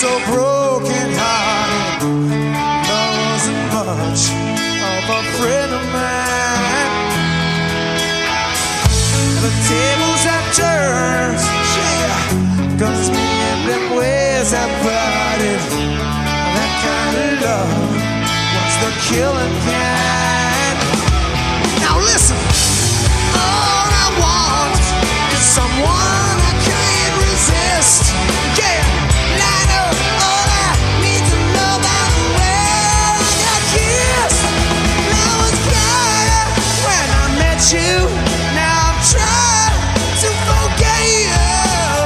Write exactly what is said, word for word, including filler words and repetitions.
so broken hearted, wasn't much of a friend of mine. The tables have turned, yeah, 'cause me and them ways have parted. That kind of love was the killing thing.